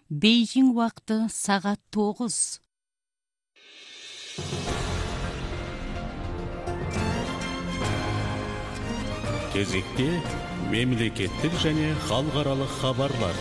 Бейжің уақыты сағат 9. Кезекте мемлекеттік және халықаралық хабарлар.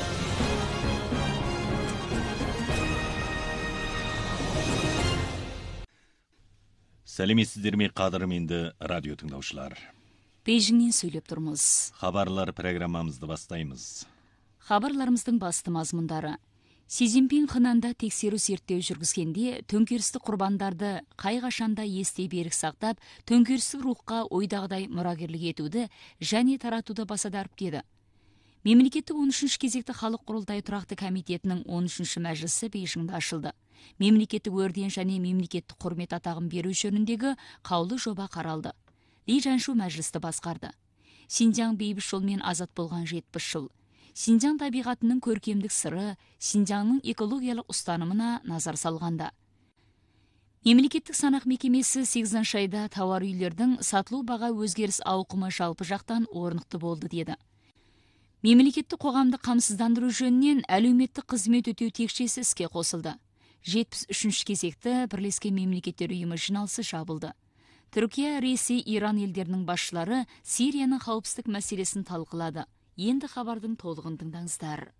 Сәлеметсіздер ме қадірменді радио тыңдаушылар. Бейжіңнен сөйлеп тұрмыз. Хабарлар программамызды бастаймыз. Хабарларымыздың басты мазмұндары. Си Цзиньпин Хэнанда тексеру зерттеу жүргізгенде төңкерістік құрбандарды қай-қашанда есте берік сақтап, төңкерістік рухқа ойдағыдай мұрагерлік етуді және таратуды баса дәріптеді. Мемлекеттік 13-ші кезекті халық құрылтайы тұрақты комитетінің 13-ші мәжілісі Бейжіңде ашылды. Мемлекеттік өрден және мемлекеттік құрмет атағын беру жөніндегі қаулы жоба қаралды. Ли Жаншу мәжілісті басқарды. Синьцзян бейбіт жолмен азат болған 70 жыл. Синьцзян табиғатының көркемдік сыры, Синьцзянның экологиялық ұстанымына назар салғанда. Мемлекеттік санақ мекемесі 8 айда тауар үйлердің сатылу баға өзгеріс ауқымы жалпы жақтан орнықты болды деді. Мемлекеттік қоғамды қамсыздандыру жөнінен әлеуметтік қызмет өтеу текшесі іске қосылды. 73-ші кезекті Бірлескен Мемлекеттер ұйымы жиналысы жабылды. Түркия, Ресей, Иран елдерінің басшылары Сирияның қауіпсіздік мәселесін талқылады. Енді хабардың толығын тыңдаңыздар.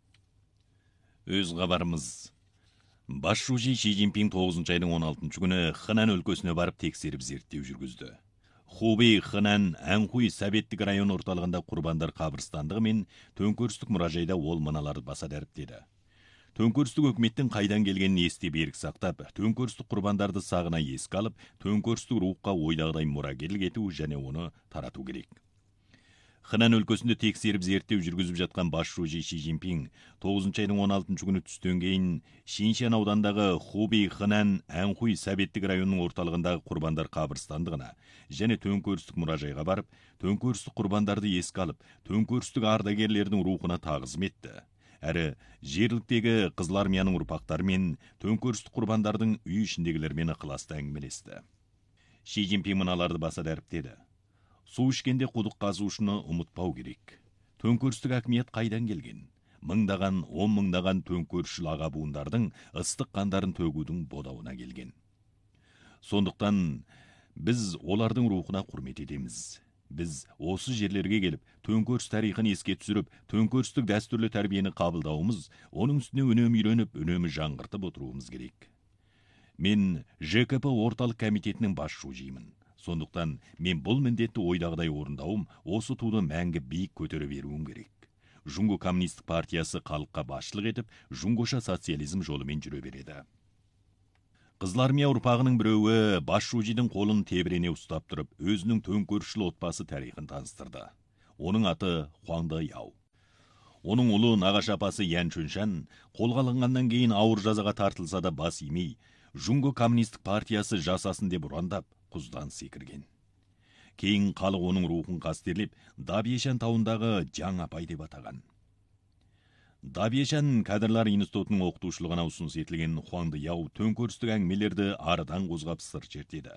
Өз хабарымыз. Басшысы Си Цзиньпин 9 айдың 16 күні Хэнан өлкесіне барып тексеріп зерттеу жүргізді. Хубей, Хэнан, Анхуй советтік район орталығында құрбандар қабірстандығы мен төңкерістік мұражайда ол мыналарды баса дәріптеді. Төңкерістік өкіметтің қайдан келгенін есте берік сақтап, төңкерістік құрбандарды сағына еске алып, төңкерістік рухқа ойдағыдай мұрагерлік ету және оны тарату керек. Хэнан өлкесінде тексеріп зерттеу жүргізіп жатқан басшысы Си Цзиньпин 9 айдың 16 күні түстен кейін Шиншан аудандағы Хубей, Хэнан, Анхуй советтік районының орталығындағы құрбандар қабірстандығына және төңкерістік мұражайға барып, төңкерістік құрбандарды еске алып, төңкерістік ардагерлердің рухына тағзым етті. Әрі жергіліктегі Қызыл армияның ұрпақтары мен төңкерістік құрбандардың үй ішіндегілермен ықыласты әңгімелесті. Си Цзиньпин мыналарды баса дәріптеді. Су ішкенде құдық қазушыны ұмытпау керек. Төңкерістік әкімет қайдан келген? Мыңдаған, 10 мыңдаған төңкерісшіл аға буындардың ыстық қандарын төгудің бодауына келген. Сондықтан біз олардың рухына құрмет етеміз. Біз осы жерлерге келіп, төңкеріс тарихын еске түсіріп, төңкерістік дәстүрлі тәрбиені қабылдауымыз, оның үстіне үнемі үйреніп, үнемі жаңғыртып отыруымыз керек. Мен ЖКП орталық комитетінің басшысымын. Сондықтан мен бұл міндетті ойдағыдай орындауым, осы туды мәңгі биік көтере беруім керек. Жунго коммунистік партиясы халыққа басшылық етіп, жунгоша социализм жолымен жүре береді. Қызыл армия ұрпағының біреуі басшысының қолын тебірене ұстап тұрып, өзінің төңкерісшіл отбасы тарихын таныстырды. Оның аты Хуаңды Яу. Оның ұлы нағашы апасы Ян Чуншан қолға алынғаннан кейін ауыр жазаға тартылса да бас имей, Жунго коммунистік партиясы жасасын деп ұрандап, құздан секірген. Кейін халық оның рухын қастерлеп, Дабьешан тауындағы Жаң апай деп атаған. Дабьешан кадрлар институтының оқытушылығына ұсыныс етілген Хуаңды Яу төңкерістік әңгімелерді арыдан қозғап сыр шертеді.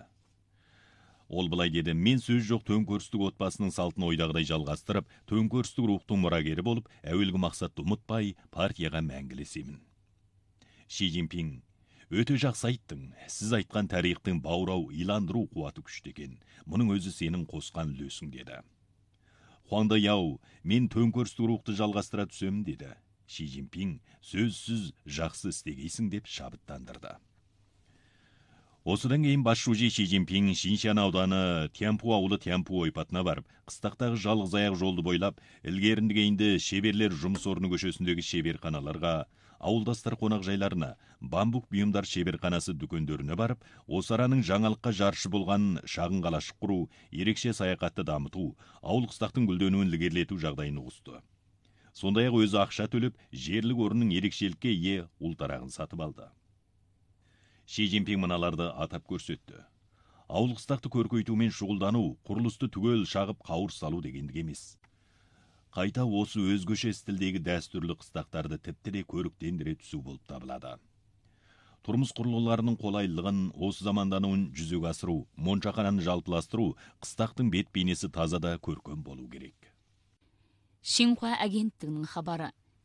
Ол былай деді: мен сөз жоқ төңкерістік отбасының салтын ойдағыдай жалғастырып, төңкерістік рухтың мұрагері болып, әуелгі мақсатты ұмытпай, партияға мәңгілесемін. Си Цзиньпин: өте жақсы айттың. Сіз айтқан тарихтың баурау, иландыру қуаты күшті екен. Мұның өзі сенің қосқан үлесің, деді. Хуаңды Яу: мен төңкерістік рухты жалғастыра түсемін, деді. Си Цзиньпин: сөзсіз жақсы істегейсің, деп шабыттандырды. Осыдан кейін басшысы Си Цзиньпин Шиншан ауданы Тянпу ауылы Тянпу ойпатына барып, қыстақтағы жалғыз аяқ жолды бойлап, ілгерінді-кейінді шеберлер жұмыс орны көшесіндегі шеберханаларға, ауылдастар қонақжайларына, бамбук бұйымдар шеберханасы дүкендеріне барып, осы араның жаңалыққа жаршы болған шағын қалашық құру, ерекше саяхатты дамыту, ауыл қыстақтың гүлденуін ілгерілету жағдайын ұғысты. Сондай-ақ өзі ақша төлеп, жерлік орынның ерекшелікке ие ұлтарағын сатып алды. Си Цзиньпин мыналарды атап көрсетті. Ауыл қыстақты көркейтумен шұғылдану, құрылысты түгел шағып қауыр салу дегендік емес. Қайта осы өзгеше стилдегі дәстүрлі қыстақтарды тіпті де көріктендіре түсу болып табылады. Тұрмыс құрылғыларының қолайлылығын, осы замандануын жүзеге асыру, моншақананы жалпыластыру, қыстақтың бет бейнесі тазада көркем болу керек. Шинхуа агенттігінің хабары.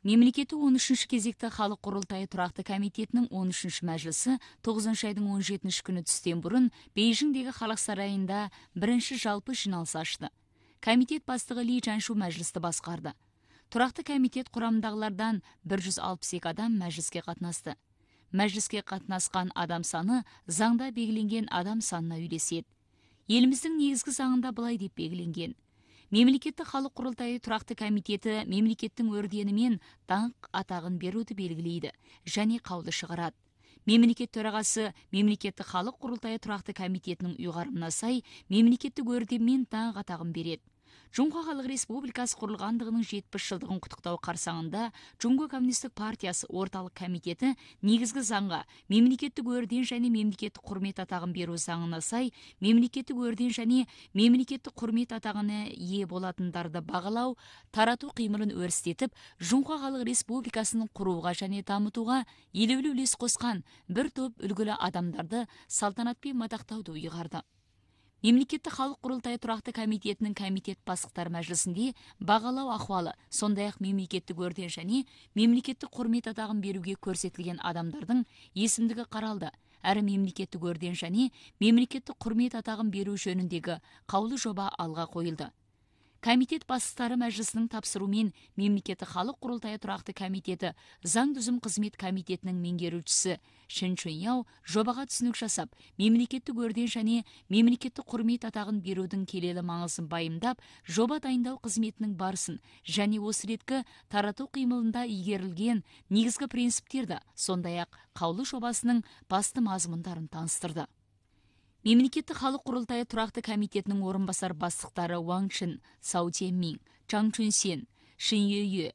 Мемлекеті 13-ші кезекті халық құрылтайы тұрақты комитетінің 13-ші мәжілісі 9 айдың 17-ші күні түстен бұрын Бейжіңдегі халық сарайында бірінші жалпы жиналыс ашты. Комитет бастығы Ли Чаншу мәжілісті басқарды. Тұрақты комитет құрамындағылардан 162 адам мәжіліске қатынасты. Мәжіліске қатынасқан адам саны заңда белгіленген адам санына үйлеседі. Еліміздің негізгі заңында былай деп белгіленген: Мемлекеттік халық құрылтайы тұрақты комитеті мемлекеттің өрдені мен даңқ атағын беруді белгілейді және қаулы шығарады. Мемлекет төрағасы мемлекеттік халық құрылтайы тұрақты комитетінің ұйғарымына сай мемлекеттік өрден мен даңқ атағын береді. Жұңға халық республикасы құрылғандығының 70 жылдығын құттықтау қарсаңында Жұңға коммунистік партиясы орталық комитеті негізгі заңға мемлекеттік өрден және мемлекеттік құрмет атағын беру заңына сай мемлекеттік өрден және мемлекеттік құрмет атағына ие болатындарды бағалау, тарату қимылын өрістетіп, Жұңға халық республикасының құруға және дамытуға елеулі үлес қосқан бір топ үлгілі адамдарды салтанатпен мадақтауды ұйғарды. Мемлекеттік халық құрылтайы тұрақты комитетінің комитет бастықтар мәжілісінде бағалау ахуалы, сондай-ақ мемлекеттік өрден және мемлекеттік құрмет атағын беруге көрсетілген адамдардың есімдігі қаралды, әрі мемлекеттік өрден және мемлекеттік құрмет атағын беру жөніндегі қаулы жоба алға қойылды. Комитет бастықтары мәжілісінің тапсыруымен мемлекеттік халық құрылтайы тұрақты комитеті заң түзім қызмет комитетінің меңгерушісі Шин Чуньяо жобаға түсінік жасап, мемлекеттік өрден және мемлекеттік құрмет атағын берудің келелі маңызын байымдап, жоба дайындау қызметінің барысын және осы реткі тарату қимылында игерілген негізгі принциптерді, сондай-ақ қаулы жобасының басты мазмұндарын таныстырды. Мемлекеттік халық құрылтайы тұрақты комитетінің орынбасар бастықтары Ван Чин, Цао Jianмин, Чжан Чунсен, Шин Юе,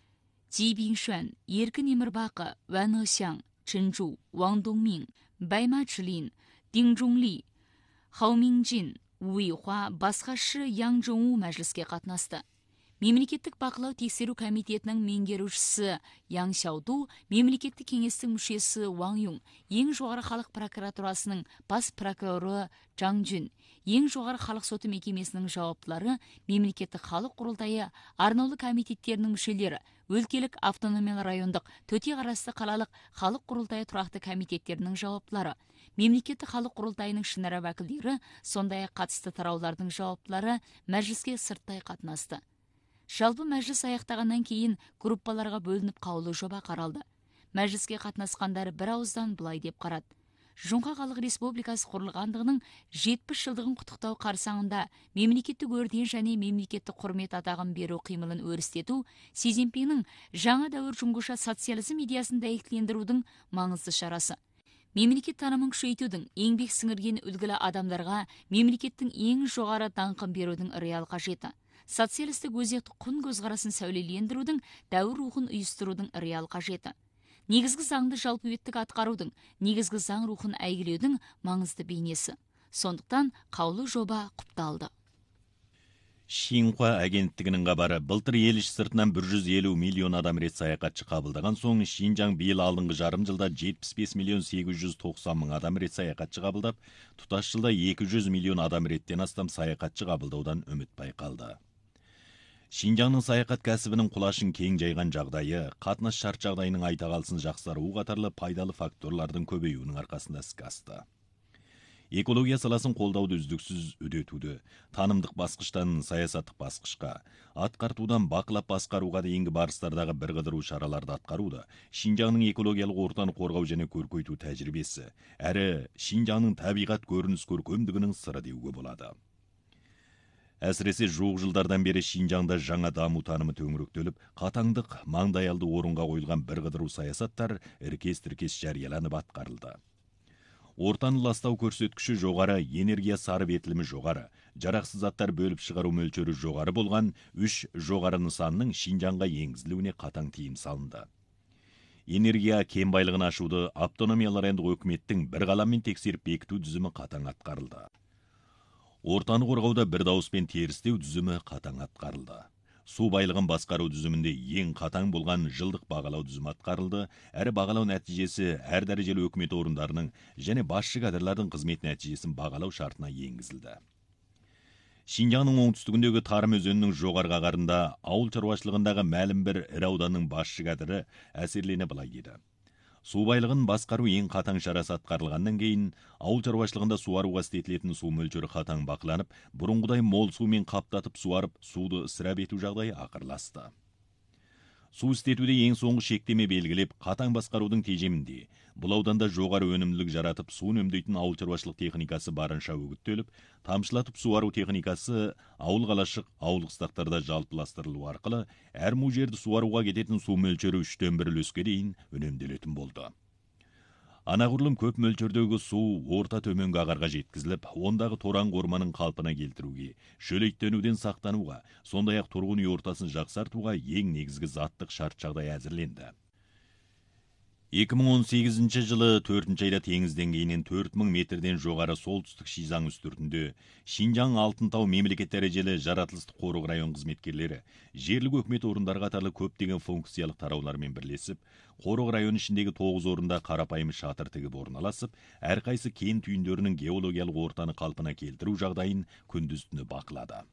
Ji Bingxuan, Еркін Емірбақы, Ван Ышяң, Чын Жу, Ван Доңмин, Байма Чжлин, Дин Жунли, Хау Минджин, Уи Хуа, басқашы Яң Жоңу мәжіліске қатынасты. Мемлекеттік бақылау тексеру комитетінің меңгерушісі Яң Сяуду, мемлекеттік кеңестің мүшесі Ван Юң, ең жоғары халық прокуратурасының бас прокуроры Чжан Жүн, ең жоғары халық соты мекемесінің жауаптылары, мемлекеттік халық құрылтайы арнаулы комитеттерінің мүшелері, өлкелік автономиялы райондық төте қарасты қалалық халық құрылтайы тұрақты комитеттерінің жауаптылары, мемлекеттік халық құрылтайының шынара уәкілдері, сондай-ақ қатысты тараулардың жауаптылары мәжіліске сырттай қатынасты. Жалпы мәжіліс аяқтағаннан кейін группаларға бөлініп қаулы жоба қаралды. Мәжіліске қатынасқандары бір ауыздан былай деп қарады: Жұңға халық республикасы құрылғандығының 70 жылдығын құттықтау қарсаңында мемлекеттік өрден және мемлекеттік құрмет атағын беру қимылын өрістету Си Цзиньпиннің жаңа дәуір жұңғыша социализм идеясын дәйектілендірудің маңызды шарасы. Мемлекет танымын күшейтудің, еңбек сіңірген үлгілі адамдарға мемлекеттің ең жоғары даңқын берудің реал қажеті. Социалистік өзекті құн көзқарасын сәулелендірудің, дәуір рухын ұйыстырудың реал қажеті. Негізгі заңды жалпыөттік атқарудың, негізгі заң рухын әйгілеудің маңызды бейнесі. Сондықтан қаулы жоба құпталды. Шинхуа агенттігінің хабары: былтыр ел іші сыртынан 150 миллион адам рет саяхатшы қабылдаған соң, Шинжаң биыл алдыңғы жарым жылда 75 миллион 890 мың адам рет саяхатшы қабылдап, тұтас жылда 200 миллион адам реттен астам саяхатшы қабылдаудан үміт байқалды. Шинжаңның саяхат кәсібінің құлашын кең жайған жағдайы, қатынас шарт жағдайының айтағалсын жақсаруы қатарлы пайдалы факторлардың көбеюінің арқасында іске асты. Экология саласын қолдауды үздіксіз үдетуді, танымдық басқыштан саясаттық басқышқа, атқартудан бақылап басқаруға дейінгі барыстардағы бірқыдыру шараларды атқаруды, Шинжаңның экологиялық ортаны қорғау және көркейту тәжірибесі, әрі Шинжаңның табиғат көрініс көркемдігінің сыры деуге болады. Әсіресе жуық жылдардан бері Шинжаңда жаңа даму танымы төңіректеліп, қатаңдық, маңдайалды орынға қойылған бірқыдыру саясаттар іркес-тіркес жарияланып атқарылды. Ортаны ластау көрсеткіші жоғары, энергия сарып етілімі жоғары, жарақсыз заттар бөліп шығару мөлшері жоғары болған 3 жоғары нысанның Шинжаңға енгізілуіне қатаң тыйым салынды. Энергия кен байлығын ашуды автономиялар өкіметтің бір қаламмен тексеріп бекіту түзімі қатаң атқарылды. Ортаны қорғауда бір дауыспен терістеу түзімі қатаң атқарылды. Су байлығын басқару түзімінде ең қатаң болған жылдық бағалау түзімі атқарылды, әрі бағалау нәтижесі әр дәрежелі өкімет орындарының және басшы кадрлардың қызмет нәтижесін бағалау шартына енгізілді. Шинжаңның оңтүстігіндегі Тарым өзенінің жоғарғы ағарында ауыл шаруашылығындағы мәлім бір ірі ауданның басшы кадыры әсерлене былай деді. Су байлығын басқару ең қатаң шарасы атқарылғаннан кейін, ауыл шаруашылығында суаруға істетілетін су мөлшері қатаң бақыланып, бұрынғыдай мол сумен қаптатып суарып, суды ысырап ету жағдайы ақырласты. Су істетуде ең соңғы шектеме белгілеп, қатаң басқарудың тежемінде, бұл ауданда жоғары өнімділік жаратып, су үнемдейтін ауыл шаруашылық техникасы барынша үгіттеліп, тамшылатып суару техникасы ауыл қалашық, ауыл қыстақтарда жалпыластырылу арқылы, әр му жерді суаруға кететін су мөлшері 3-тен 1 үлеске дейін үнемделетін болды. Анағұрлым көп мөлшердегі су орта төменгі ағарға жеткізіліп, ондағы торан орманың қалпына келтіруге, шөлейттенуден сақтануға, сондай-ақ тұрғын үй ортасын жақсартуға ең негізгі заттық шарт жағдай әзірленді. 2018 жылы 4 айда теңіз деңгейінен 4000 метрден жоғары солтүстік Шизаң үстіртінде Шинжаң Алтынтау мемлекет дәрежелі жаратылыстық қорық район қызметкерлері жерлік өкімет орындары қатарлы көптеген функциялық тараулармен бірлесіп, қорық район ішіндегі 9 орында қарапайым шатыр тігіп орналасып, әрқайсы кен түйіндерінің геологиялық ортаны қалпына келтіру жағдайын күндіз-түні бақылады.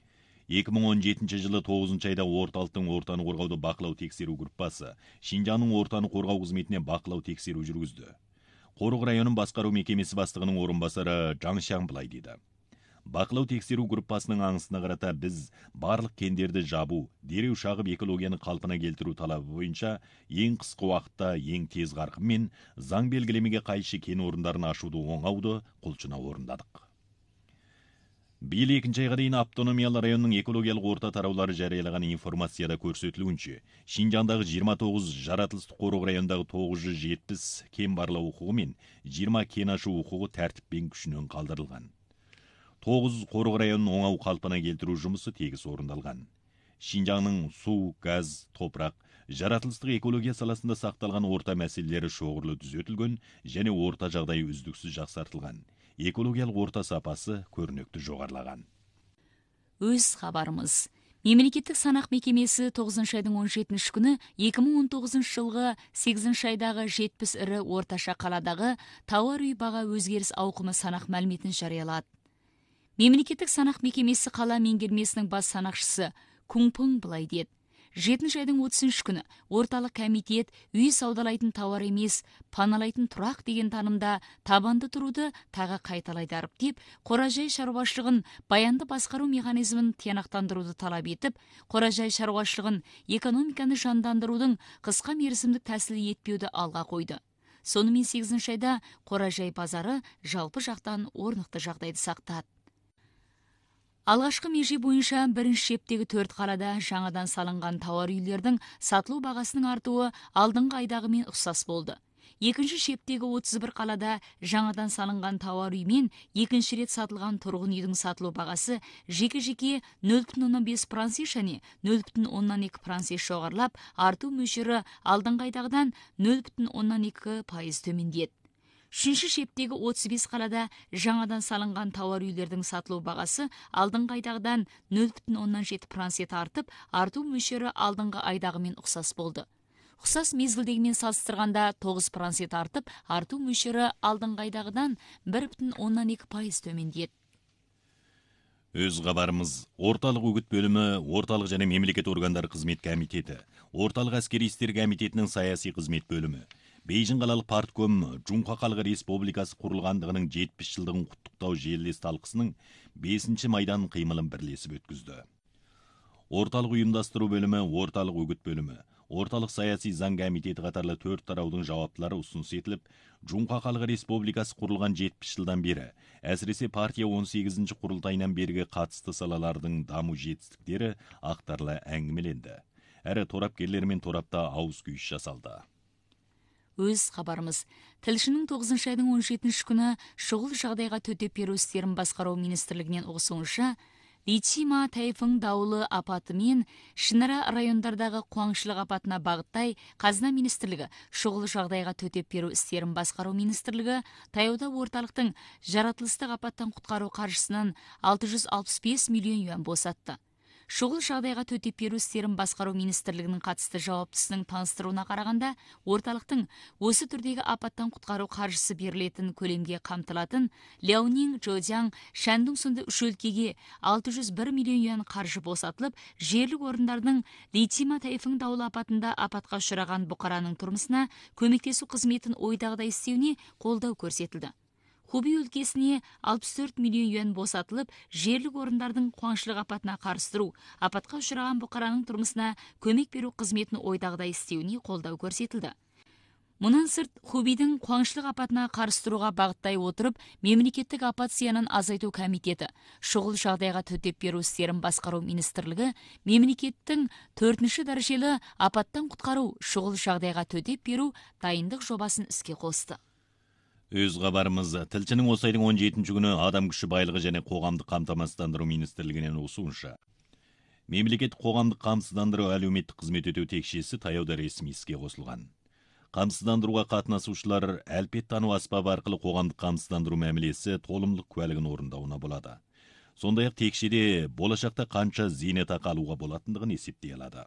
2017 жылы 9 айда орталықтың ортаны қорғауды бақылау тексеру группасы Шинжаңның ортаны қорғау қызметіне бақылау тексеру жүргізді. Қорық районын басқару мекемесі бастығының орынбасары Жаңшан былай деді. Бақылау тексеру группасының аңысына қарата біз барлық кендерді жабу, дереу шағып экологияны қалпына келтіру талабы бойынша ең қысқы уақытта ең тез қарқынмен заң белгілемеге қайшы кен орындарын ашуды оңауды құлшына орындадық. Биыл 2 айға дейін автономиялы районның экологиялық орта тараулары жариялаған информацияда көрсетілуінше, Шинжаңдағы 29 жаратылыстық қорық райондағы 970 кен барлау құқығы мен 20 кен ашу құқығы тәртіппен күшінен қалдырылған. 9 қорық районын оңау қалпына келтіру жұмысы тегіс орындалған. Шинжаңның су, газ, топырақ, жаратылыстық экология саласында сақталған орта мәселелері шоғырлы түзетілген және орта жағдайы үздіксіз жақсартылған. Экологиялық орта сапасы көрнекті жоғарлаған. Өз хабарымыз. Мемлекеттік санақ мекемесі 9 айдың 17 күні 2019 жылғы 8 айдағы 70 ірі орташа қаладағы тауар үй баға өзгеріс ауқымы санақ мәліметін жариялады. Мемлекеттік санақ мекемесі қала меңгермесінің бас санақшысы Кунпың былай деді. 7 айдың 30 күні орталық комитет үй саудалайтын тауар емес, паналайтын тұрақ деген танымда табанды тұруды тағы қайталайдарып деп, қоражай шаруашылығын баянды басқару механизмін тиянақтандыруды талап етіп, қоражай шаруашылығын экономиканы жандандырудың қысқа мерзімдік тәсілі етпеуді алға қойды. Сонымен 8 айда қоражай базары жалпы жақтан орнықты жағдайды сақтады. Алғашқы меже бойынша бірінші шептегі 4 қалада жаңадан салынған тауар үйлердің сатылу бағасының артуы алдыңғы айдағымен ұқсас болды. Екінші шептегі 31 қалада жаңадан салынған тауар үймен екінші рет сатылған тұрғын үйдің сатылу бағасы жеке-жеке 0,5 процент және 0,2 процент жоғарылап, арту мөлшері алдыңғы айдағыдан 0,2% төмендеді. Үшінші шептегі 35 қалада жаңадан салынған тауар үйлердің сатылу бағасы алдыңғы айдағыдан 0,7% артып, арту мөлшері алдыңғы айдағымен ұқсас болды. Ұқсас мезгілдегімен салыстырғанда 9% артып, арту мөлшері алдыңғы айдағыдан 1,2% төмендеді. Өз хабарымыз. Орталық үгіт бөлімі, орталық және мемлекет органдары қызмет комитеті, орталық әскери істер комитетінің саяси қызмет бөлімі, Бейжің қалалық партком Жұңқа халық республикасы құрылғандығының 70 жылдығын құттықтау желілес талқысының 5 майдан қимылын бірлесіп өткізді. Орталық ұйымдастыру бөлімі, орталық үгіт бөлімі, орталық саяси заң комитеті қатарлы 4 тараудың жауаптылары ұсыныс етіліп, Жұңқа халық республикасы құрылған 70 жылдан бері, әсіресе партия 18-ші құрылтайынан бергі қатысты салалардың даму жетістіктері ақтарлы әңгімеленді. Әрі торапкерлер мен торапта ауыз күйіс жасалды. Өз хабарымыз. Тілшінің 9 айдың 17 күні шұғыл жағдайға төтеп беру істерін басқару министрлігінен ұсынуынша, Личима тайфун дауылы апаты мен Шинара райондардағы қуаңшылық апатына бағыттай Қазына министрлігі шұғыл жағдайға төтеп беру істерін басқару министрлігі таяуда орталықтың жаратылыстық апаттан құтқару қаржысынан 665 миллион юан босатты. Шұғыл жағдайға төтеп беру істерін басқару министрлігінің қатысты жауаптысының таныстыруына қарағанда, орталықтың осы түрдегі апаттан құтқару қаржысы берілетін көлемге қамтылатын Ляонинг, Чжоудяң, Шандун сынды үш өлкеге 601 миллион юан қаржы босатылып, жерлік орындардың Литима тайфун дауылы апатында апатқа ұшыраған бұқараның тұрмысына көмектесу қызметін ойдағыдай істеуіне қолдау көрсетілді. Хубей өлкесіне 64 миллион юан босатылып, жерлік орындардың қуаңшылық апатына қарсы тұру, апатқа ұшыраған бұқараның тұрмысына көмек беру қызметін ойдағыдай істеуіне қолдау көрсетілді. Мұнан сырт, Хубейдің қуаңшылық апатына қарсы тұруға бағыттай отырып, мемлекеттік апат зиянын азайту комитеті, шұғыл жағдайға төтеп беру істерін басқару министрлігі, мемлекеттің 4-ші дәрежелі апаттан құтқару, шұғыл жағдайға төтеп беру дайындық жобасын іске қосты. Өз хабарымыз тілшінің осы айдың 17-ші күні адам күші байлығы және қоғамдық қамтамасыздандыру министрлігінен оқуынша. Мемлекеттік қоғамдық қамсыздандыру әлеуметтік қызмет өтеу текшесі таяуда ресми іске қосылған. Қамсыздандыруға қатынасушылар әлпет тану аспабы арқылы қоғамдық қамсыздандыру мәмілесі толымдық куәлігін орындауына болады. Сондай-ақ текшеде болашақта қанша зейнетақы алуға болатындығын есептей алады.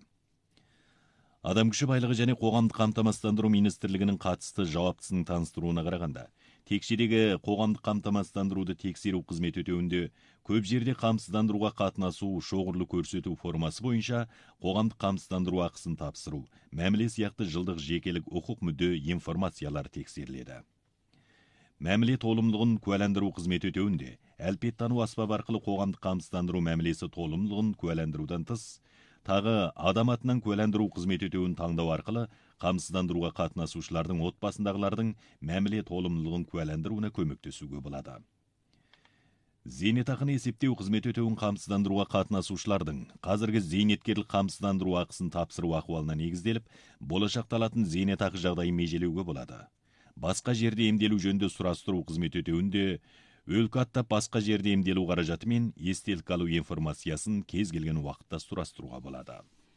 Адам күші байлығы және қоғамдық қамтамасыздандыру министрлігінің қатысты жауаптысының таныстыруына қарағанда, текшедегі қоғамдық қамтамасыздандыруды тексеру қызмет өтеуінде көп жерде қамсыздандыруға қатынасу, шоғырлы көрсету формасы бойынша қоғамдық қамсыздандыру ақысын тапсыру, мәміле сияқты жылдық жекелік құқық мүдде информациялар тексеріледі. Мәміле толымдығын куәландыру қызмет өтеуінде әлпет тану аспабы арқылы қоғамдық қамсыздандыру мәмілесі толымдығын куәландырудан тыс, тағы адам атынан куәландыру қызмет өтеуін таңдау арқылы қамсыздандыруға қатынасушылардың отбасындағылардың мәміле толымдылығын куәландыруына көмектесуге болады. Зейнетақыны есептеу қызмет өтеуін қамсыздандыруға қатынасушылардың қазіргі зейнеткерлік қамсыздандыру ақысын тапсыру ахуалына негізделіп, болашақта алатын зейнетақы жағдайын межелеуге болады. Басқа жерде емделу жөнінде сұрастыру қызмет өтеуінде өлкө аттап басқа жерде емделу қаражаты мен естелік алу информациясын кез келген уақытта сұрастыруға болады.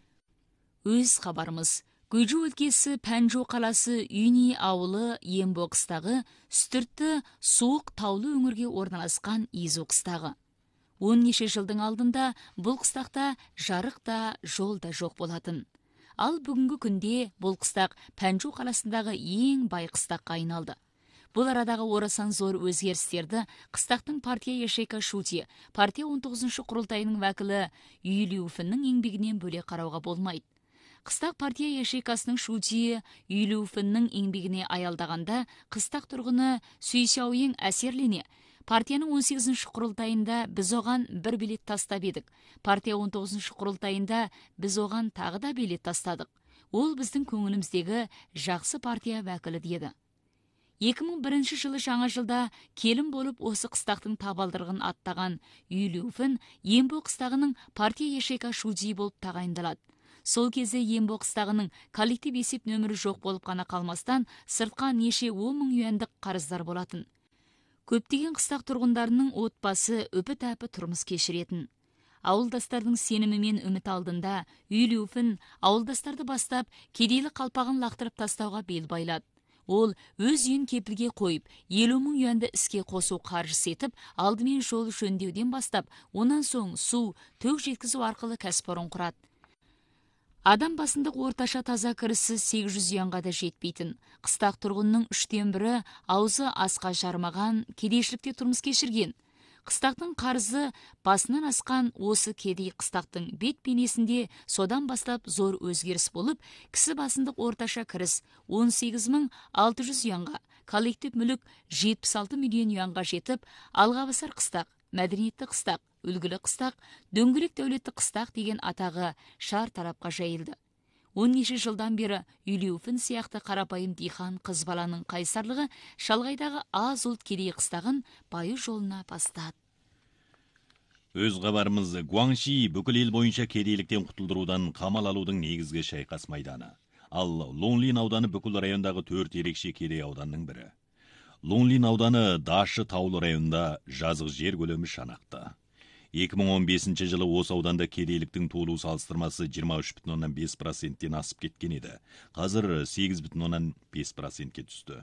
Өз хабарымыз. Гүйжу өлкесі Пәнжу қаласы Юни ауылы Ембо қыстағы үстіртті суық таулы өңірге орналасқан Изу қыстағы. 10 жылдың алдында бұл қыстақта жарық та, жол да жоқ болатын. Ал бүгінгі күнде бұл қыстақ Пәнжу қаласындағы ең бай қыстаққа айналды. Бұл арадағы орасан зор өзгерістерді қыстақтың партия ячейка Шути, партия 19-ші құрылтайының вәкілі Юйлюфіннің еңбегінен бөле қарауға болмайды. Қыстақ партия ячейкасының Шути Юйлюфіннің еңбегіне аялдағанда, қыстақ тұрғыны Сүйсяуең әсерлене. Партияның 18-ші құрылтайында біз оған бір билет тастап едік. Партия 19-ші құрылтайында біз оған тағы да билет тастадық. Ол біздің көңіліміздегі жақсы партия вәкілі деді. 2001 жылы жаңа жылда келін болып осы қыстақтың табалдырығын аттаған Юйлюфін Ембо қыстағының партия ячейка Шути болып тағайындалады. Сол кезде Ембо қыстағының коллектив есеп нөмірі жоқ болып қана қалмастан, сыртқа неше 10 мың юандық қарыздар болатын. Көптеген қыстақ тұрғындарының отбасы өпі-тәпі тұрмыс кешіретін. Ауылдастардың сенімі мен үміт алдында Юйлюфін ауылдастарды бастап кедейлік қалпағын лақтырып тастауға бел байлады. Ол өз үйін кепілге қойып, 50 мың юанды іске қосу қаржысы етіп, алдымен жол жөндеуден бастап, онан соң су, төк жеткізу арқылы кәсіпорын құрады. Адам басындық орташа таза кірісі 800 юанға да жетпейтін. Қыстақ тұрғынның 3/1 аузы асқа жармаған, кедейшілікте тұрмыс кешірген. Қыстақтың қарызы басынан асқан осы кедей қыстақтың бет бейнесінде содан бастап зор өзгеріс болып, кісі басындық орташа кіріс 18.600 юанға, коллектив мүлік 76 миллион юанға жетіп, алға басар қыстақ, мәдениетті қыстақ, үлгілі қыстақ, дөңгелек дәулетті қыстақ деген атағы шар тарапқа жайылды. 10 жылдан бері Юйлюфін сияқты қарапайым дихан қыз баланың қайсарлығы шалғайдағы аз ұлт кедей қыстағын байы жолына бастады. Өз хабарымыз Гуаңши бүкіл ел бойынша кедейліктен құтылдырудан қамал алудың негізгі шайқас майданы. Ал Лонлин ауданы бүкіл райондағы 4 ерекше кедей ауданның бірі. Лонлин ауданы Дашы таулы районында жазық жер көлемі шанақты. 2015 жылы осы ауданда кедейліктің туылу салыстырмасы 23,5%-тен асып кеткен еді. Қазір 8,5%-ке түсті.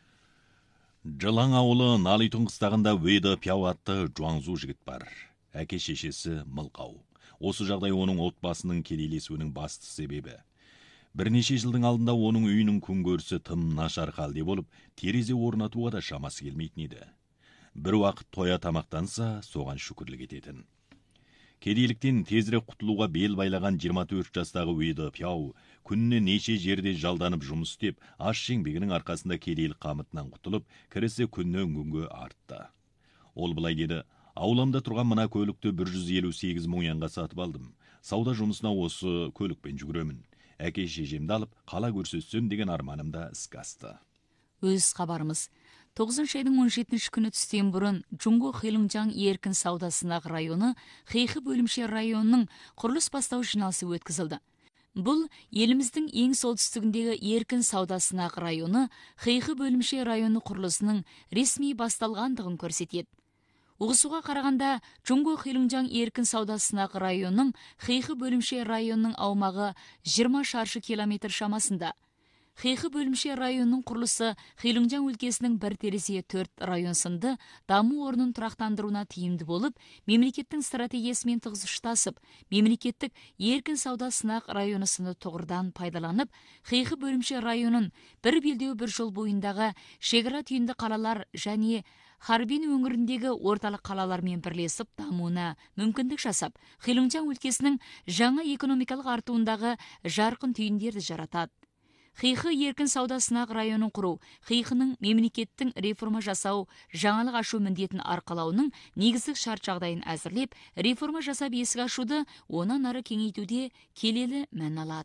Жылаң ауылы Налитун қыстағында Вейді Пяу атты Жуаңзу жігіт бар. Әке шешесі Мылқау. Осы жағдай оның отбасының келелесуінің басты себебі. Бірнеше жылдың алдында оның үйінің күнкөрісі тым нашар халде болып, терезе орнатуға да шамасы келмейтін еді. Бір уақыт тоя тамақтанса, соған шүкірлік ететін. Кедейліктен тезірек құтылуға бел байлаған 24 жастағы Уиды Пяу күніне неше жерде жалданып жұмыс істеп, аш еңбегінің арқасында кедейлік қамытынан құтылып, кірісі күннен күнге артты. Ол былай деді: ауламда тұрған мына көлікті 158 мың юанға сатып алдым. Сауда жұмысына осы көлікпен жүгіремін. Әке шешемді алып, қала көрсетсем деген арманымда іске асты. Өз хабарымыз. 9 айдың 17 күні түстен бұрын Джунго Хилунжан еркін сауда сынақ районы Хэйхы бөлімше районының құрылыс бастау жиналысы өткізілді. Бұл еліміздің ең солтүстігіндегі еркін сауда сынақ районы Хэйхы бөлімше районы құрылысының ресми басталғандығын көрсетеді. Ұғысуға қарағанда, Джунго Хилунжан еркін сауда сынақ районының Хэйхы бөлімше районының аумағы 20 шаршы километр шамасында. Хэйхы бөлімше районының құрылысы Хилунжан өлкесінің бір терезе 4 район сынды даму орнын тұрақтандыруына тиімді болып, мемлекеттің стратегиясымен тығыз ұштасып, мемлекеттік еркін сауда сынақ районы сыны тұғырдан пайдаланып, Хэйхы бөлімше районын бір белдеу бір жол бойындағы шекара түйінді қалалар және Харбин өңіріндегі орталық қалалармен бірлесіп дамуына мүмкіндік жасап, Хилунжан өлкесінің жаңа экономикалық артуындағы жарқын түйіндерді жаратады. Хэйхы еркін сауда сынақ районын құру, Хэйхының мемлекеттің реформа жасау, жаңалық ашу міндетін арқалауының негіздік шарт жағдайын әзірлеп, реформа жасап есік ашуды онан ары кеңейтуде келелі мән алады.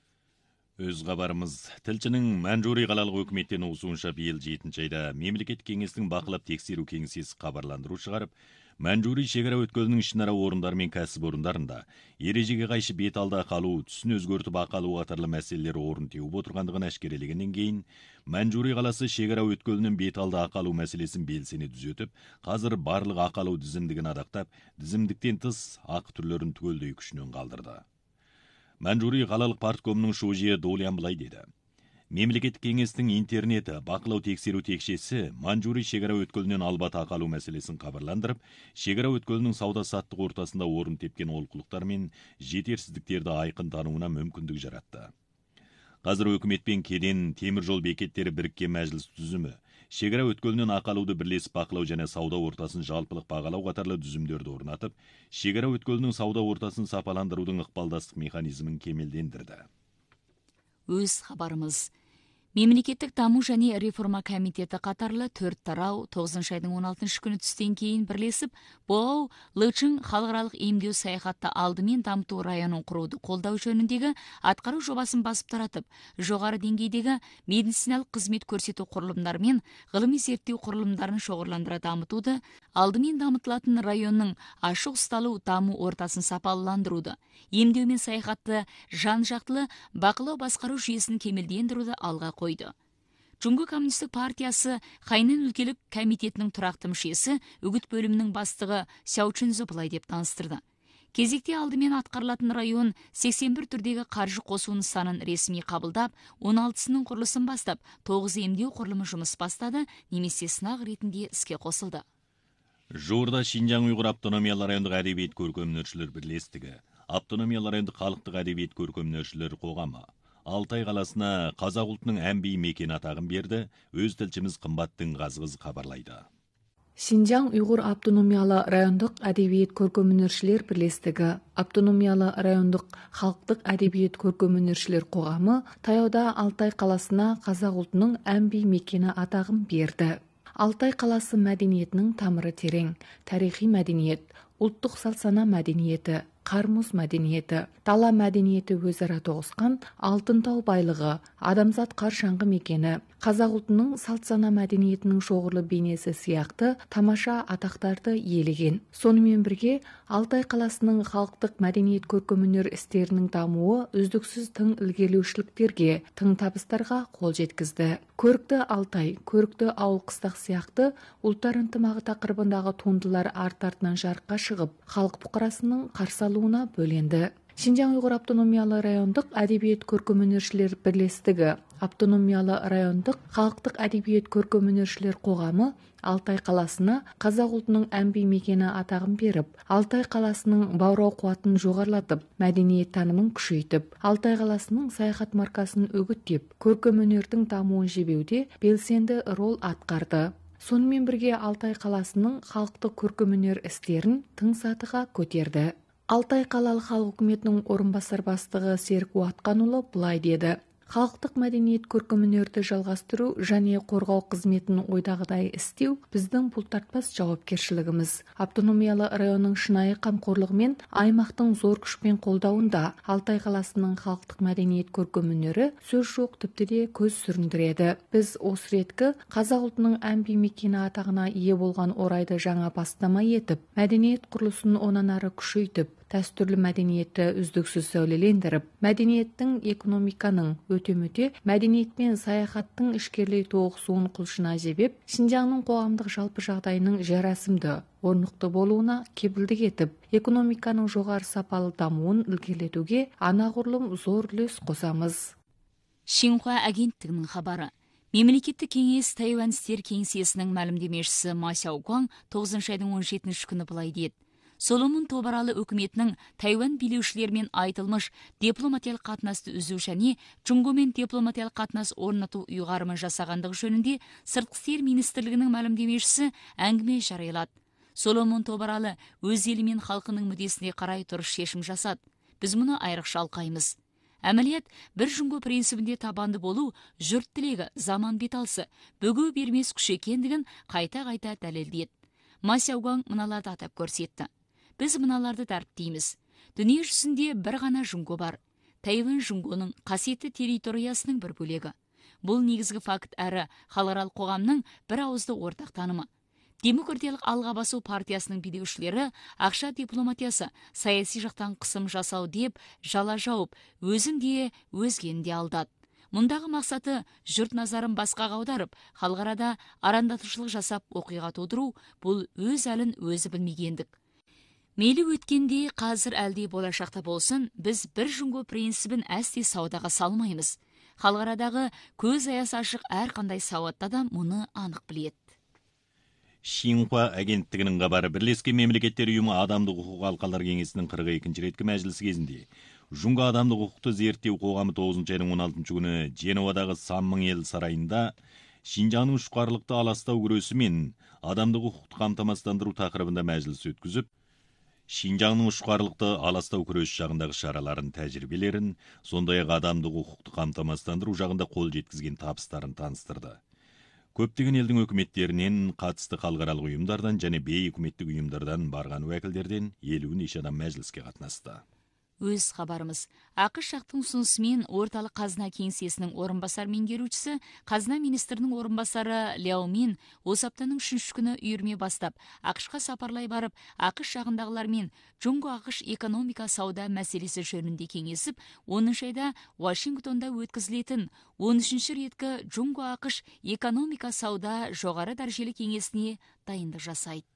Өз хабарымыз. Тілшінің Манчжурий қалалық өкіметтен ұсынуынша биыл 7 айда мемлекет кеңесінің бақылап тексеру кеңсесі хабарландыру шығарып, Манчжурий шекара өткелінің ішінара орындар мен кәсіпорындарында ережеге қайшы бет алды ақалу, түсін өзгертіп ақалу қатарлы мәселелер орын теуіп отырғандығын әшкерелегеннен кейін, Манчжурий қаласы шекара өткелінің бет алды ақалу мәселесін белсене түзетіп, қазір барлық ақалу тізімдігін адақтап, тізімдіктен тыс ақы түрлерін түгелдей күшінен қалдырды. Манчжурий қалалық парткомының шужиі Долиян былай деді: мемлекеттік кеңестің интернеті бақылау тексеру текшесі Манчжурий шекара өткелінен албат ақалу мәселесін хабарландырып, шекара өткелінің сауда-саттық ортасында орын тепкен олқылықтар мен жетерсіздіктерді айқын тануына мүмкіндік жаратты. Қазір өкімет пен кеден темір жол бекеттері біріккен мәжіліс түзімі, шекара өткелінен ақалуды бірлесіп бақылау және сауда ортасын жалпылық бағалау қатарлы түзімдерді орнатып, шекара өткелінің сауда ортасын сапаландырудың ықпалдастық механизмін кемелдендірді. Өз хабарымыз. Мемлекеттік даму және реформа комитеті қатарлы 4 тарау 9 айдың 16 күні түстен кейін бірлесіп, Боғау Лычың халықаралық емдеу саяхатты алдымен дамыту районын құруды қолдау жөніндегі атқару жобасын басып таратып, жоғары деңгейдегі медициналық қызмет көрсету құрылымдары мен ғылыми зерттеу құрылымдарын шоғырландыра дамытуды, алдымен дамытылатын районның ашық ұсталу даму ортасын сапалыландыруды, емдеу мен саяхатты жан-жақтылы бақылау басқару жүйесін кемелдендіруді алға қойды. Джунго коммунистік партиясы Хайнан өлкелік комитетінің тұрақты мүшесі үгіт бөлімінің бастығы Сяучунзы былай деп таныстырды. Кезекте алдымен атқарылатын район 81 түрдегі қаржы қосу нысанын ресми қабылдап, 16-сының құрылысын бастап, 9 емдеу құрылымы жұмыс бастады, немесе сынақ ретінде іске қосылды. Жуырда Шинжаң Уйғур автономиялы райондық әдебиет көркемөнершілер бірлестігі, автономиялы райондық халықтық әдебиет көркемөнершілер қоғамы Алтай қаласына қазақ ұлтының әмби мекен атағын берді, өз тілшіміз Қымбаттың Қазғыз хабарлайды. Шинжаң Уйғур автономиялы райондық әдебиет көркемөнершілер бірлестігі, автономиялы райондық халықтық әдебиет көркемөнершілер қоғамы таяуда Алтай қаласына қазақ ұлтының әмби мекені атағын берді. Алтай қаласы мәдениетінің тамыры терең, тарихи мәдениет, ұлттық салт-сана мәдениеті, қармұз мәдениеті, дала мәдениеті өзара тоғысқан алтын тау байлығы, адамзат қаршаңғы мекені, қазақ ұлтының салт-сана мәдениетінің шоғырлы бейнесі сияқты тамаша атақтарды иелеген. Сонымен бірге Алтай қаласының халықтық мәдениет көркемөнер істерінің дамуы үздіксіз тың ілгерілеушіліктерге, тың табыстарға қол жеткізді. Көрікті Алтай, көрікті ауыл қыстақ сияқты ұлттар ынтымағы тақырыбындағы туындылар арт-артынан жарыққа шығып, халық бұқарасының қарсы алуына бөленді. Шинжаң Уйғур автономиялы райондық әдебиет көркемөнершілер бірлестігі, Автономиялы райондық халықтық әдебиет көркемөнершілер қоғамы Алтай қаласына қазақ ұлтының әмби мекені атағын беріп, Алтай қаласының баурау қуатын жоғарлатып, мәдениет танымын күшейтіп, Алтай қаласының саяхат маркасын үгіттеп, көркемөнердің дамуын жебеуде белсенді рол атқарды. Сонымен бірге Алтай қаласының халықтық көркемөнер істерін тың сатыға көтерді. Алтай қалалық халық үкіметінің орынбасар бастығы Серік Уатқанұлы былай деді: халықтық мәдениет көркемөнерді жалғастыру және қорғау қызметін ойдағыдай істеу біздің бұлтартпас жауапкершілігіміз. Автономиялы районның шынайы қамқорлығымен аймақтың зор күшпен қолдауында Алтай қаласының халықтық мәдениет көркемөнері сөз жоқ тіпті де көз сүріндіреді. Біз осы реткі қазақ ұлтының әмби мекені атағына ие болған орайды жаңа бастама етіп, мәдениет құрылысын онан ары күшейтіп, дәстүрлі мәдениетті үздіксіз сәулелендіріп, мәдениеттің экономиканың өте-мөте мәдениет пен саяхаттың ішкерлей тоғысуын құлшына жебеп, Шинжаңның қоғамдық жалпы жағдайының жарасымды, орнықты болуына кепілдік етіп, экономиканың жоғары сапалы дамуын ілгерілетуге анағұрлым зор үлес қосамыз. Шинхуа агенттігінің хабары. Мемлекеттік кеңес Тайвань істер кеңсесінің мәлімдемешісі Ма Сяогуан 9 айдың 17 күні былай деді: Соломон тобаралы өкіметінің Тайвань билеушілермен айтылмыш дипломатиялық қатынасты үзу және Жұңғомен дипломатиялық қатынас орнату ұйғарымын жасағандығы жөнінде Сыртқы істер министрлігінің мәлімдемешісі әңгіме жариялады. Соломон тобаралы өз елі мен халқының мүддесіне қарай тұрып шешім жасады. Біз мұны айрықша алқаймыз. Әмәлият бір Жұңго принцибінде табанды болу жұрт тілегі, заман беталысы, бөгеу бермес күш екендігін қайта-қайта дәлелдеді. Ма Сяогуан мыналарды атап көрсетті: біз мыналарды дәріптейміз. Дүние жүзінде бір ғана Жұңго бар. Тайвань Жұңгоның қасиетті территориясының бір бөлегі. Бұл негізгі факт әрі халықаралық қоғамның бір ауызды ортақ танымы. Демократиялық алға басу партиясының билеушілері ақша дипломатиясы, саяси жақтан қысым жасау деп жала жауып, өзін де өзгені де алдады. Мұндағы мақсаты жұрт назарын басқаға аударып, халықарада арандатушылық жасап оқиға тудыру. Бұл өз әлін өзі білмегендік. Мейлі өткенде, қазір әлде болашақта болсын, біз бір Жұңго принцибін әсте саудаға салмаймыз. Халықарадағы көз аясы ашық әрқандай сауатты адам мұны анық біледі. Шинхуа агенттігінің хабары. Бірлескен мемлекеттер ұйымы адамдық құқық алқалар кеңесінің 42-ші реткі мәжілісі кезінде Жұңго адамдық құқықты зерттеу қоғамы 9 айдың 16 күні Женевадағы Сан мың ел сарайында Шинжаңның ұшқарлықты аластау күресі мен адамдық құқықты қамтамасыздандыру тақырыбында мәжіліс өткізіп, Шинжаңның ұшқарлықты аластау күресі жағындағы шараларын, тәжірибелерін, сондай-ақ адамдық құқықты қамтамасыздандыру жағында қол жеткізген табыстарын таныстырды. Көптеген елдің өкіметтерінен, қатысты халықаралық ұйымдардан және бейүкіметтік ұйымдардан барған уәкілдерден 50 неше адам мәжіліске қатынасты. Өз хабарымыз. ақш жақтың ұсынысымен орталық қазына кеңсесінің орынбасар меңгерушісі, қазына министрінің орынбасары Ляо Мин осы аптаның 3 күні үйірме бастап, ақшқа сапарлай барып, ақш жағындағылармен Жұңго ақш экономика сауда мәселесі жөнінде кеңесіп, 10 айда Вашингтонда өткізілетін 13-ші реткі Жұңго ақш экономика сауда жоғары дәрежелі кеңесіне дайындық жасайды.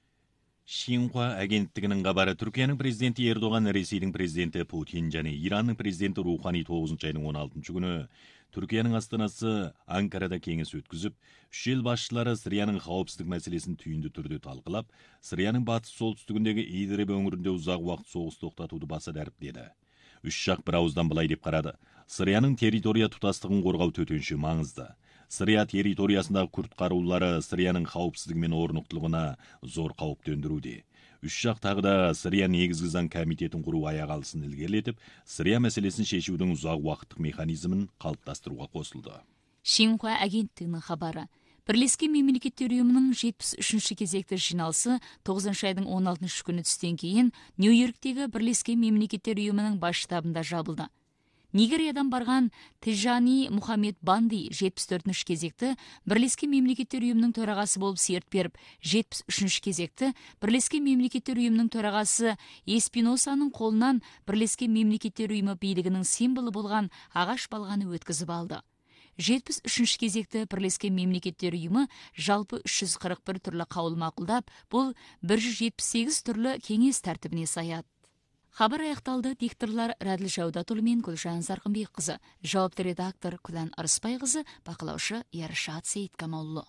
Шинхуа агенттігінің хабары. Түркияның президенті Ердоған, Ресейдің президенті Путин және Иранның президенті Рухани 9 айдың 16 күні Түркияның астанасы Анкарада кеңес өткізіп, үш ел басшылары Сирияның қауіпсіздік мәселесін түйінді түрде талқылап, Сирияның батыс солтүстігіндегі Идлиб өңірінде ұзақ уақыт соғыс тоқтатуды баса дәріптеді. Үш жақ бір ауыздан былай деп қарады: Сирияның территория тұтастығын қорғау төтенше маңызды. Сирия территориясындағы күрд қарулары Сирияның қауіпсіздігі мен орнықтылығына зор қауіп төндіруде. Үш жақ тағы да Сирия негізгі заң комитетін құру аяқ алысын ілгерілетіп, Сирия мәселесін шешудің ұзақ уақыттық механизмін қалыптастыруға қосылды. Шинхуа агенттігінің хабары. Бірлескен мемлекеттер ұйымының 73-ші кезекті жиналысы 9 айдың 16 күні түстен кейін Нью-Йорктегі Бірлескен мемлекеттер ұйымының бас штабында жабылды. Нигериядан барған Тижани Мұхаммед Банди 74-ші кезекті Бірлескен мемлекеттер ұйымының төрағасы болып серт беріп, 73-ші кезекті Бірлескен мемлекеттер ұйымының төрағасы Эспиносаның қолынан Бірлескен мемлекеттер ұйымы билігінің символы болған ағаш балғаны өткізіп алды. 73-ші кезекті Бірлескен мемлекеттер ұйымы жалпы 341 түрлі қаулы мақұлдап, бұл 178 түрлі кеңес тәртібіне саяды. Хабар аяқталды. Дикторлар Рәділ Жаудатұлы мен Гүлжан Зарқынбек қызы, жауапты редактор Күлән Арыспай қызы, бақылаушы Ярышат Сейіткамаулы.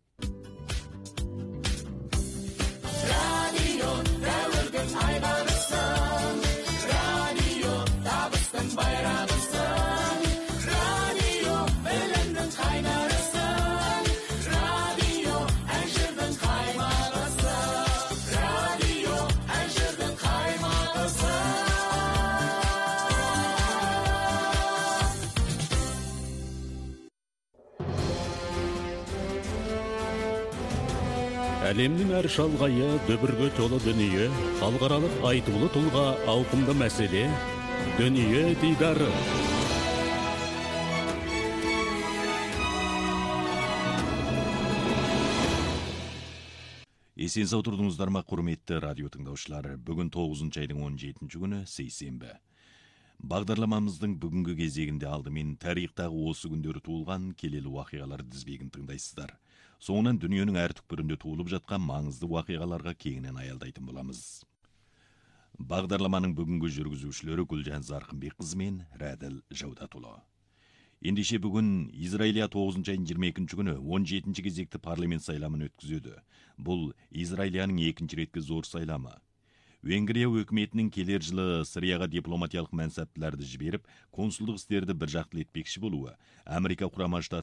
Радио дәуірдің айбарысын, радио табыстың байрағысын, радио білімнің қайнарысын, радио әншірдің қаймағысын, радио әншірдің қаймағысын. Әлемнің әр шалғайы, дүбірге толы дүние, халықаралық айтулы тұлға, ауқымды мәселе, дүние дидары. Есен сау тұрдыңыздар ма, құрметті радио тыңдаушылар. Бүгін 9 айдың 17 күні сейсенбі. Бағдарламамыздың бүгінгі кезегінде алдымен тарихтағы осы күндері туылған келелі уақиғалар тізбегін тыңдайсыздар. Соңынан дүниенің әр түкпірінде туылып жатқан маңызды уақиғаларға кеңінен аялдайтын боламыз. Бағдарламаның бүгінгі жүргізушілері Гүлжан Зарқынбек қызы мен Рәділ Жаудатұлы. Ендеше бүгін Израилия 9 айдың 22 күні 17 кезекті парламент сайламын өткізеді. Бұл Израилияның екінші реткі зор сайламы. Венгрия өкіметінің келер жылы Сирияға дипломатиялық мәнсаптыларды жіберіп, консулдық істерді бір жақтылы етпекші болуы, Америка құрама штаттары